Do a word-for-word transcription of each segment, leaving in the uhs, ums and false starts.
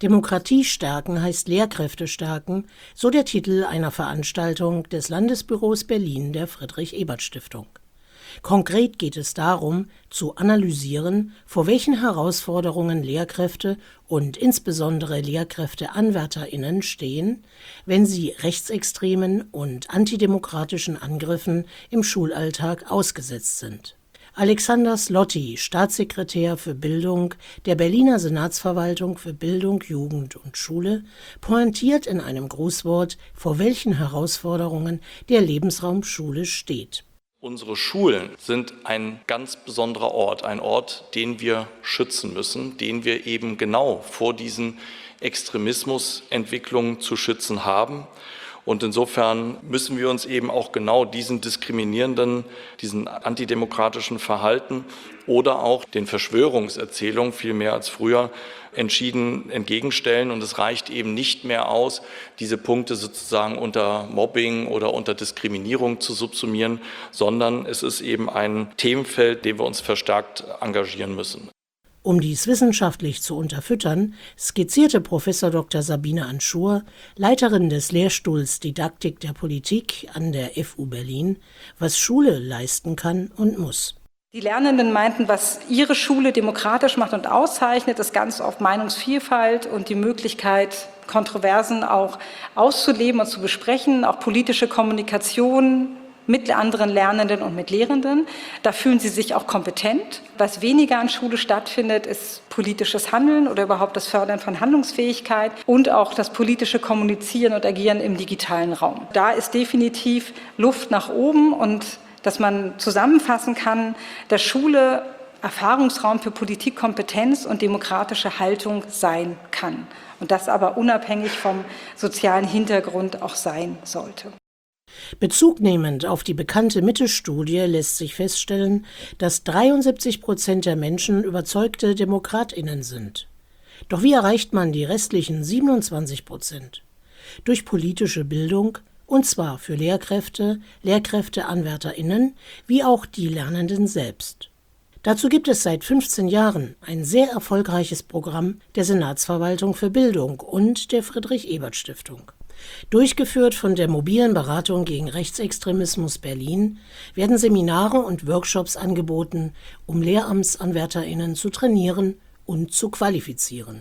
Demokratie stärken heißt Lehrkräfte stärken, so der Titel einer Veranstaltung des Landesbüros Berlin der Friedrich-Ebert-Stiftung. Konkret geht es darum, zu analysieren, vor welchen Herausforderungen Lehrkräfte und insbesondere LehrkräfteanwärterInnen stehen, wenn sie rechtsextremen und antidemokratischen Angriffen im Schulalltag ausgesetzt sind. Alexander Slotti, Staatssekretär für Bildung der Berliner Senatsverwaltung für Bildung, Jugend und Schule, pointiert in einem Grußwort, vor welchen Herausforderungen der Lebensraum Schule steht. Unsere Schulen sind ein ganz besonderer Ort, ein Ort, den wir schützen müssen, den wir eben genau vor diesen Extremismusentwicklungen zu schützen haben. Und insofern müssen wir uns eben auch genau diesen diskriminierenden, diesen antidemokratischen Verhalten oder auch den Verschwörungserzählungen viel mehr als früher entschieden entgegenstellen. Und es reicht eben nicht mehr aus, diese Punkte sozusagen unter Mobbing oder unter Diskriminierung zu subsumieren, sondern es ist eben ein Themenfeld, dem wir uns verstärkt engagieren müssen. Um dies wissenschaftlich zu unterfüttern, skizzierte Professor Doktor Sabine Anschur, Leiterin des Lehrstuhls Didaktik der Politik an der F U Berlin, was Schule leisten kann und muss. Die Lernenden meinten, was ihre Schule demokratisch macht und auszeichnet, ist ganz oft Meinungsvielfalt und die Möglichkeit, Kontroversen auch auszuleben und zu besprechen, auch politische Kommunikation mit anderen Lernenden und mit Lehrenden. Da fühlen sie sich auch kompetent. Was weniger an Schule stattfindet, ist politisches Handeln oder überhaupt das Fördern von Handlungsfähigkeit und auch das politische Kommunizieren und Agieren im digitalen Raum. Da ist definitiv Luft nach oben und dass man zusammenfassen kann, dass Schule Erfahrungsraum für Politikkompetenz und demokratische Haltung sein kann und das aber unabhängig vom sozialen Hintergrund auch sein sollte. Bezugnehmend auf die bekannte Mitte-Studie lässt sich feststellen, dass dreiundsiebzig Prozent der Menschen überzeugte DemokratInnen sind. Doch wie erreicht man die restlichen siebenundzwanzig Prozent? Durch politische Bildung, und zwar für Lehrkräfte, LehrkräfteanwärterInnen, wie auch die Lernenden selbst. Dazu gibt es seit fünfzehn Jahren ein sehr erfolgreiches Programm der Senatsverwaltung für Bildung und der Friedrich-Ebert-Stiftung. Durchgeführt von der mobilen Beratung gegen Rechtsextremismus Berlin werden Seminare und Workshops angeboten, um LehramtsanwärterInnen zu trainieren und zu qualifizieren.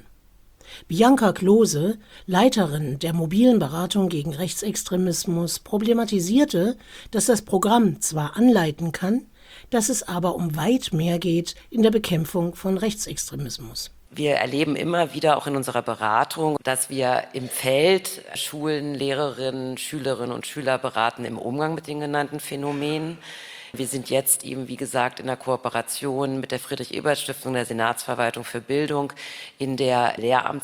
Bianca Klose, Leiterin der mobilen Beratung gegen Rechtsextremismus, problematisierte, dass das Programm zwar anleiten kann, dass es aber um weit mehr geht in der Bekämpfung von Rechtsextremismus. Wir erleben immer wieder auch in unserer Beratung, dass wir im Feld Schulen, Lehrerinnen, Schülerinnen und Schüler beraten im Umgang mit den genannten Phänomenen. Wir sind jetzt eben, wie gesagt, in der Kooperation mit der Friedrich-Ebert-Stiftung, der Senatsverwaltung für Bildung, in der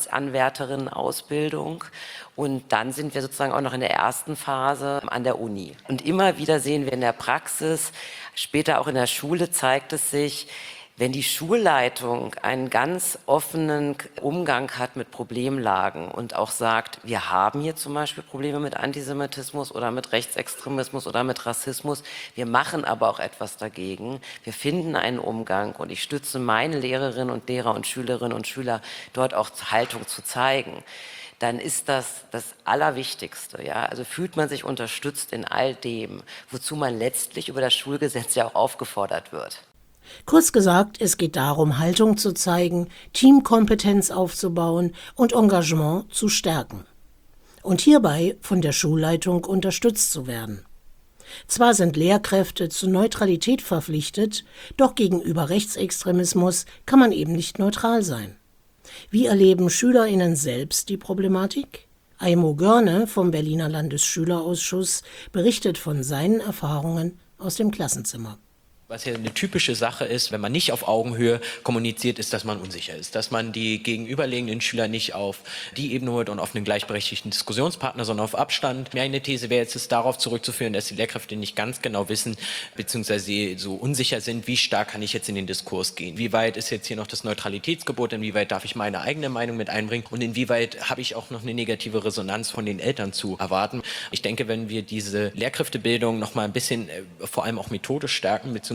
Lehramtsanwärterinnen-Ausbildung. Und dann sind wir sozusagen auch noch in der ersten Phase an der Uni. Und immer wieder sehen wir in der Praxis, später auch in der Schule zeigt es sich, wenn die Schulleitung einen ganz offenen Umgang hat mit Problemlagen und auch sagt, wir haben hier zum Beispiel Probleme mit Antisemitismus oder mit Rechtsextremismus oder mit Rassismus, wir machen aber auch etwas dagegen, wir finden einen Umgang und ich stütze meine Lehrerinnen und Lehrer und Schülerinnen und Schüler, dort auch Haltung zu zeigen, dann ist das das Allerwichtigste. Ja? Also fühlt man sich unterstützt in all dem, wozu man letztlich über das Schulgesetz ja auch aufgefordert wird. Kurz gesagt, es geht darum, Haltung zu zeigen, Teamkompetenz aufzubauen und Engagement zu stärken. Und hierbei von der Schulleitung unterstützt zu werden. Zwar sind Lehrkräfte zur Neutralität verpflichtet, doch gegenüber Rechtsextremismus kann man eben nicht neutral sein. Wie erleben SchülerInnen selbst die Problematik? Aimo Görne vom Berliner Landesschülerausschuss berichtet von seinen Erfahrungen aus dem Klassenzimmer. Was ja eine typische Sache ist, wenn man nicht auf Augenhöhe kommuniziert, ist, dass man unsicher ist. Dass man die gegenüberliegenden Schüler nicht auf die Ebene holt und auf einen gleichberechtigten Diskussionspartner, sondern auf Abstand. Meine These wäre jetzt, ist darauf zurückzuführen, dass die Lehrkräfte nicht ganz genau wissen, beziehungsweise sie so unsicher sind, wie stark kann ich jetzt in den Diskurs gehen. Wie weit ist jetzt hier noch das Neutralitätsgebot, inwieweit darf ich meine eigene Meinung mit einbringen und inwieweit habe ich auch noch eine negative Resonanz von den Eltern zu erwarten. Ich denke, wenn wir diese Lehrkräftebildung noch mal ein bisschen, vor allem auch methodisch stärken, beziehungsweise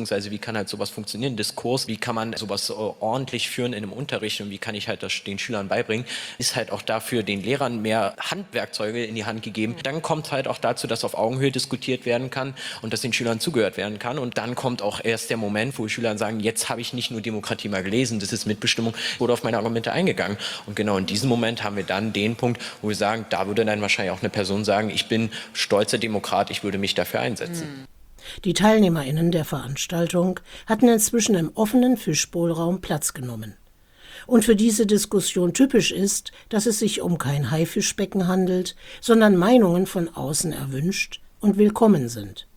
beziehungsweise wie kann halt sowas funktionieren, Diskurs, wie kann man sowas ordentlich führen in einem Unterricht und wie kann ich halt das den Schülern beibringen, ist halt auch dafür den Lehrern mehr Handwerkzeuge in die Hand gegeben. Dann kommt halt auch dazu, dass auf Augenhöhe diskutiert werden kann und dass den Schülern zugehört werden kann. Und dann kommt auch erst der Moment, wo Schüler sagen, jetzt habe ich nicht nur Demokratie mal gelesen, das ist Mitbestimmung, wurde auf meine Argumente eingegangen. Und genau in diesem Moment haben wir dann den Punkt, wo wir sagen, da würde dann wahrscheinlich auch eine Person sagen, ich bin stolzer Demokrat, ich würde mich dafür einsetzen. Die TeilnehmerInnen der Veranstaltung hatten inzwischen im offenen Fischbowlraum Platz genommen. Und für diese Diskussion typisch ist, dass es sich um kein Haifischbecken handelt, sondern Meinungen von außen erwünscht und willkommen sind.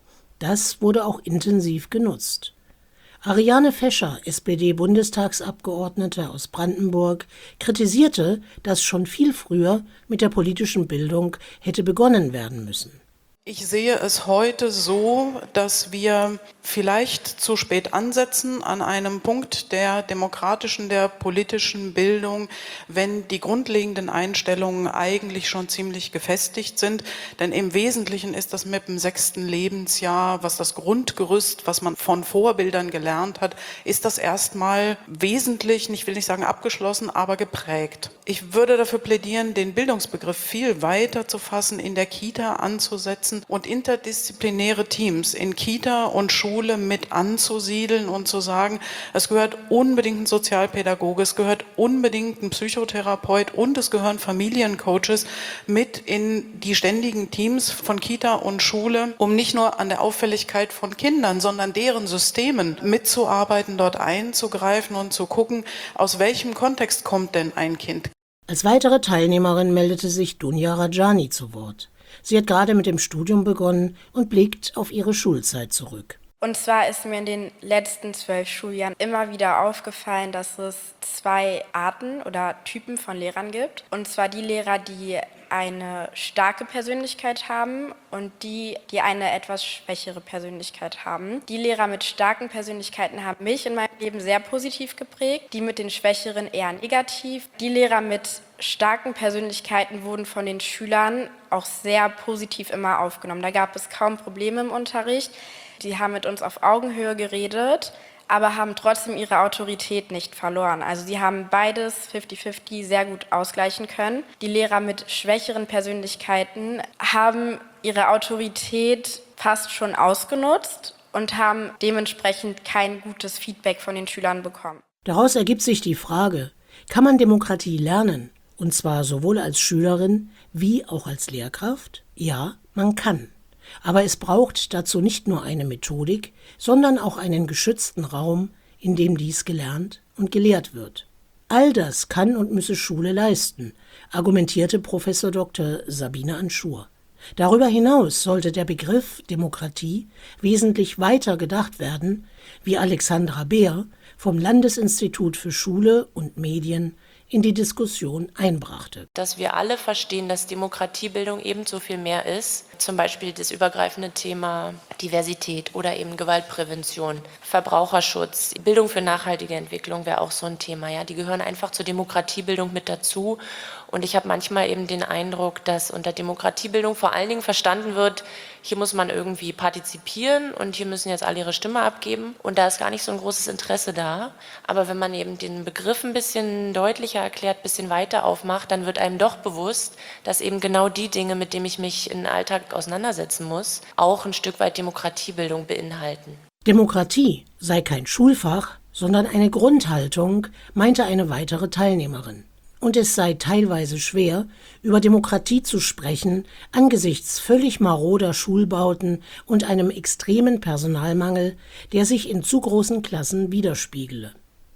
Das wurde auch intensiv genutzt. Ariane Fescher, S P D-Bundestagsabgeordnete aus Brandenburg, kritisierte, dass schon viel früher mit der politischen Bildung hätte begonnen werden müssen. Ich sehe es heute so, dass wir vielleicht zu spät ansetzen an einem Punkt der demokratischen, der politischen Bildung, wenn die grundlegenden Einstellungen eigentlich schon ziemlich gefestigt sind. Denn im Wesentlichen ist das mit dem sechsten Lebensjahr, was das Grundgerüst, was man von Vorbildern gelernt hat, ist das erstmal wesentlich, ich will nicht sagen abgeschlossen, aber geprägt. Ich würde dafür plädieren, den Bildungsbegriff viel weiter zu fassen, in der Kita anzusetzen und interdisziplinäre Teams in Kita und Schule mit anzusiedeln und zu sagen, es gehört unbedingt ein Sozialpädagoge, es gehört unbedingt ein Psychotherapeut und es gehören Familiencoaches mit in die ständigen Teams von Kita und Schule, um nicht nur an der Auffälligkeit von Kindern, sondern deren Systemen mitzuarbeiten, dort einzugreifen und zu gucken, aus welchem Kontext kommt denn ein Kind. Als weitere Teilnehmerin meldete sich Dunja Rajani zu Wort. Sie hat gerade mit dem Studium begonnen und blickt auf ihre Schulzeit zurück. Und zwar ist mir in den letzten zwölf Schuljahren immer wieder aufgefallen, dass es zwei Arten oder Typen von Lehrern gibt. Und zwar die Lehrer, die eine starke Persönlichkeit haben und die, die eine etwas schwächere Persönlichkeit haben. Die Lehrer mit starken Persönlichkeiten haben mich in meinem Leben sehr positiv geprägt, die mit den schwächeren eher negativ. Die Lehrer mit starken Persönlichkeiten wurden von den Schülern auch sehr positiv immer aufgenommen. Da gab es kaum Probleme im Unterricht. Die haben mit uns auf Augenhöhe geredet, aber haben trotzdem ihre Autorität nicht verloren. Also sie haben beides fünfzig fünfzig sehr gut ausgleichen können. Die Lehrer mit schwächeren Persönlichkeiten haben ihre Autorität fast schon ausgenutzt und haben dementsprechend kein gutes Feedback von den Schülern bekommen. Daraus ergibt sich die Frage, kann man Demokratie lernen? Und zwar sowohl als Schülerin wie auch als Lehrkraft? Ja, man kann. Aber es braucht dazu nicht nur eine Methodik, sondern auch einen geschützten Raum, in dem dies gelernt und gelehrt wird. All das kann und müsse Schule leisten, argumentierte Professor Doktor Sabine Anschur. Darüber hinaus sollte der Begriff Demokratie wesentlich weiter gedacht werden, wie Alexandra Beer vom Landesinstitut für Schule und Medien in die Diskussion einbrachte. Dass wir alle verstehen, dass Demokratiebildung ebenso viel mehr ist, zum Beispiel das übergreifende Thema Diversität oder eben Gewaltprävention, Verbraucherschutz, Bildung für nachhaltige Entwicklung wäre auch so ein Thema. Ja, die gehören einfach zur Demokratiebildung mit dazu. Und ich habe manchmal eben den Eindruck, dass unter Demokratiebildung vor allen Dingen verstanden wird, hier muss man irgendwie partizipieren und hier müssen jetzt alle ihre Stimme abgeben. Und da ist gar nicht so ein großes Interesse da. Aber wenn man eben den Begriff ein bisschen deutlicher erklärt, ein bisschen weiter aufmacht, dann wird einem doch bewusst, dass eben genau die Dinge, mit denen ich mich im Alltag auseinandersetzen muss, auch ein Stück weit Demokratiebildung beinhalten. Demokratie sei kein Schulfach, sondern eine Grundhaltung, meinte eine weitere Teilnehmerin. Und es sei teilweise schwer, über Demokratie zu sprechen, angesichts völlig maroder Schulbauten und einem extremen Personalmangel, der sich in zu großen Klassen widerspiegele.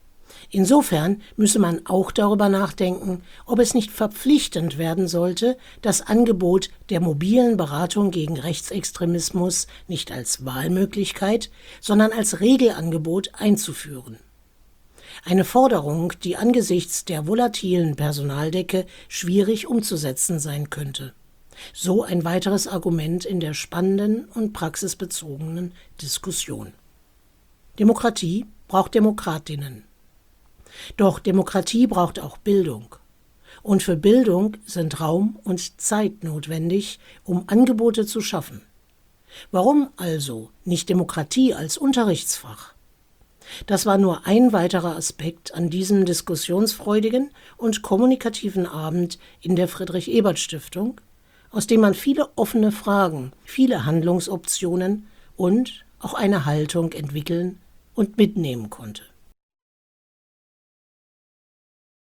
Insofern müsse man auch darüber nachdenken, ob es nicht verpflichtend werden sollte, das Angebot der mobilen Beratung gegen Rechtsextremismus nicht als Wahlmöglichkeit, sondern als Regelangebot einzuführen. Eine Forderung, die angesichts der volatilen Personaldecke schwierig umzusetzen sein könnte. So ein weiteres Argument in der spannenden und praxisbezogenen Diskussion. Demokratie braucht Demokratinnen. Doch Demokratie braucht auch Bildung. Und für Bildung sind Raum und Zeit notwendig, um Angebote zu schaffen. Warum also nicht Demokratie als Unterrichtsfach? Das war nur ein weiterer Aspekt an diesem diskussionsfreudigen und kommunikativen Abend in der Friedrich-Ebert-Stiftung, aus dem man viele offene Fragen, viele Handlungsoptionen und auch eine Haltung entwickeln und mitnehmen konnte.